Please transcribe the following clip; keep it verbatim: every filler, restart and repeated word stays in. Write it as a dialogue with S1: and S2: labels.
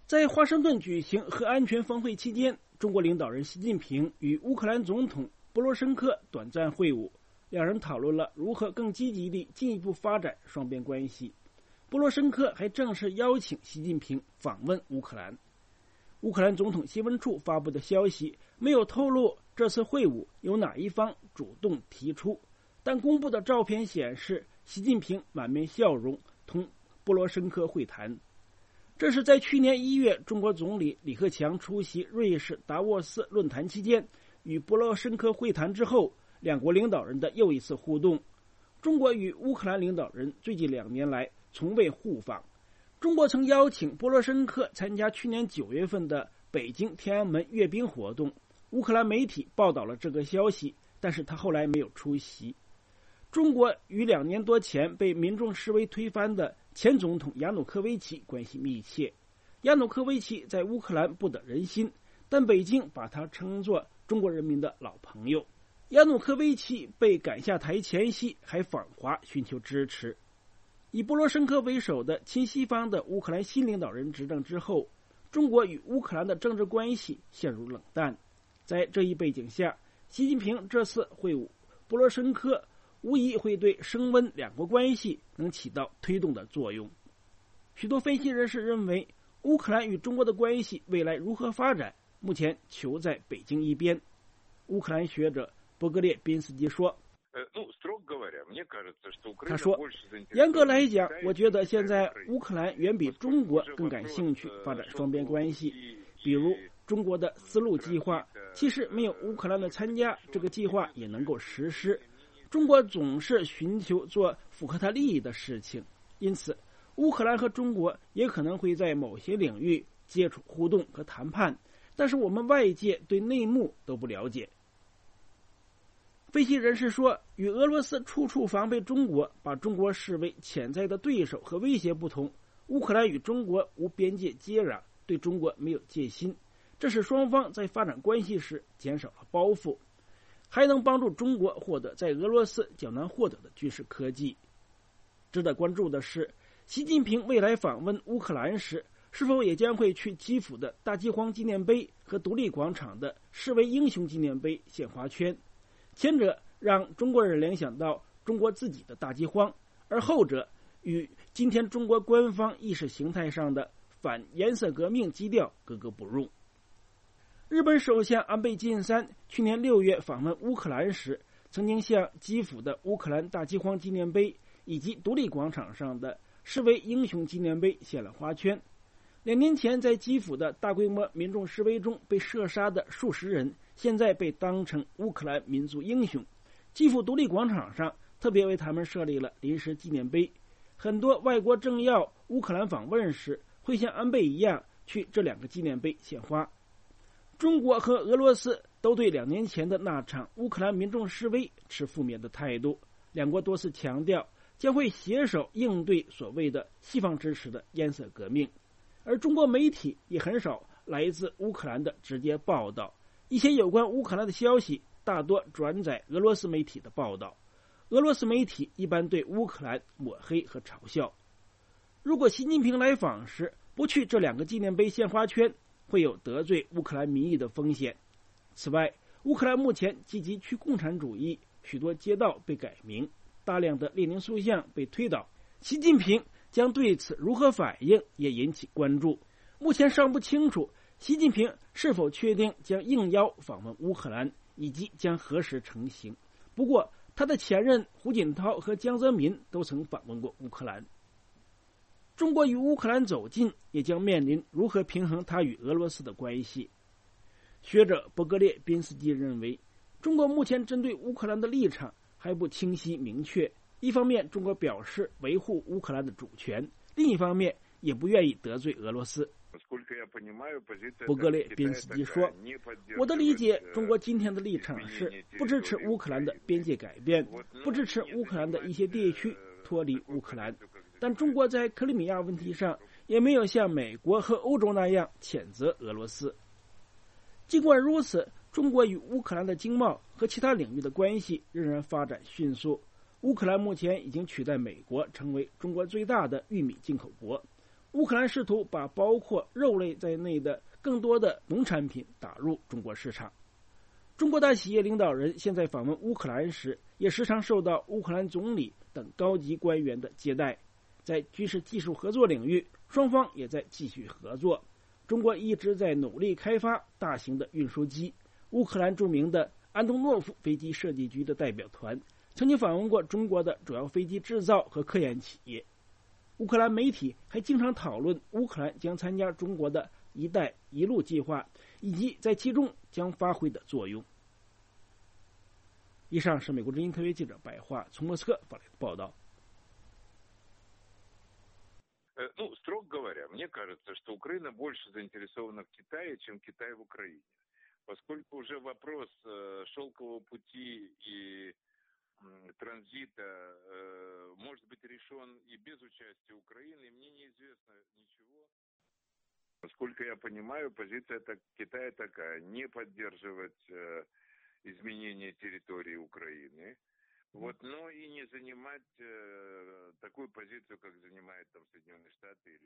S1: 在华盛顿举行核安全峰会期间，中国领导人习近平与乌克兰总统波罗申科短暂会晤，两人讨论了如何更积极地进一步发展双边关系。波罗申科还正式邀请习近平访问乌克兰。乌克兰总统新闻处发布的消息没有透露这次会晤由哪一方主动提出，但公布的照片显示，习近平满面笑容同波罗申科会谈。这是在去年一月，中国总理李克强出席瑞士达沃斯论坛期间与波罗申科会谈之后，两国领导人的又一次互动。中国与乌克兰领导人最近两年来从未互访。中国曾邀请波罗申科参加去年九月份的北京天安门阅兵活动，乌克兰媒体报道了这个消息，但是他后来没有出席。中国与两年多前被民众示威推翻的前总统亚努科维奇关系密切。亚努科维奇在乌克兰不得人心，但北京把他称作中国人民的老朋友。亚努科维奇被赶下台前夕还访华寻求支持。以波罗申科为首的亲西方的乌克兰新领导人执政之后，中国与乌克兰的政治关系陷入冷淡。在这一背景下，习近平这次会晤波罗申科无疑会对升温两国关系能起到推动的作用。许多分析人士认为，乌克兰与中国的关系未来如何发展，目前球在北京一边。乌克兰学者博格列宾斯基说，他说，严格来讲，我觉得现在乌克兰远比中国更感兴趣发展双边关系。比如中国的丝路计划，其实没有乌克兰的参加，这个计划也能够实施。中国总是寻求做符合他利益的事情，因此乌克兰和中国也可能会在某些领域接触互动和谈判，但是我们外界对内幕都不了解。分析人士说，与俄罗斯处处防备中国，把中国视为潜在的对手和威胁不同，乌克兰与中国无边界接壤，对中国没有戒心，这使双方在发展关系时减少了包袱，还能帮助中国获得在俄罗斯较难获得的军事科技。值得关注的是，习近平未来访问乌克兰时，是否也将会去基辅的大饥荒纪念碑和独立广场的示威英雄纪念碑献花圈。前者让中国人联想到中国自己的大饥荒，而后者与今天中国官方意识形态上的反颜色革命基调格格不入。日本首相安倍晋三去年六月访问乌克兰时，曾经向基辅的乌克兰大饥荒纪念碑以及独立广场上的示威英雄纪念碑献了花圈。两年前在基辅的大规模民众示威中被射杀的数十人，现在被当成乌克兰民族英雄。基辅独立广场上特别为他们设立了临时纪念碑。很多外国政要乌克兰访问时，会像安倍一样去这两个纪念碑献花。中国和俄罗斯都对两年前的那场乌克兰民众示威持负面的态度，两国多次强调将会携手应对所谓的西方支持的颜色革命。而中国媒体也很少来自乌克兰的直接报道，一些有关乌克兰的消息大多转载俄罗斯媒体的报道，俄罗斯媒体一般对乌克兰抹黑和嘲笑。如果习近平来访时不去这两个纪念碑献花圈，会有得罪乌克兰民意的风险。此外，乌克兰目前积极去共产主义，许多街道被改名，大量的列宁塑像被推倒，习近平将对此如何反应也引起关注。目前尚不清楚习近平是否确定将应邀访问乌克兰，以及将何时成行。不过他的前任胡锦涛和江泽民都曾访问过乌克兰。中国与乌克兰走近，也将面临如何平衡它与俄罗斯的关系。学者博格列宾斯基认为，中国目前针对乌克兰的立场还不清晰明确，一方面中国表示维护乌克兰的主权，另一方面也不愿意得罪俄罗斯。博格列宾斯基说，我的理解，中国今天的立场是不支持乌克兰的边界改变，不支持乌克兰的一些地区脱离乌克兰，但中国在克里米亚问题上也没有像美国和欧洲那样谴责俄罗斯。尽管如此，中国与乌克兰的经贸和其他领域的关系仍然发展迅速。乌克兰目前已经取代美国成为中国最大的玉米进口国。 乌克兰试图把包括肉类在内的更多的农产品打入中国市场。中国大企业领导人现在访问乌克兰时，也时常受到乌克兰总理等高级官员的接待。在军事技术合作领域，双方也在继续合作。中国一直在努力开发大型的运输机。乌克兰著名的安东诺夫飞机设计局的代表团曾经访问过中国的主要飞机制造和科研企业。乌克兰媒体还经常讨论乌克兰将参加中国的一带一路计划，以及在其中将发挥的作用。以上是美国之音特约记者白桦从莫斯科发来的报道。
S2: Ну, строго говоря, мне кажется, что Украина больше заинтересована в Китае, чем Китай в Украине. Поскольку уже вопрос шелкового пути и транзита может быть решен и без участия Украины, мне неизвестно ничего. Насколько я понимаю, позиция Китая такая: не поддерживать изменение территории Украины. Вот, но и не занимать э, такую позицию, как занимают там Соединенные Штаты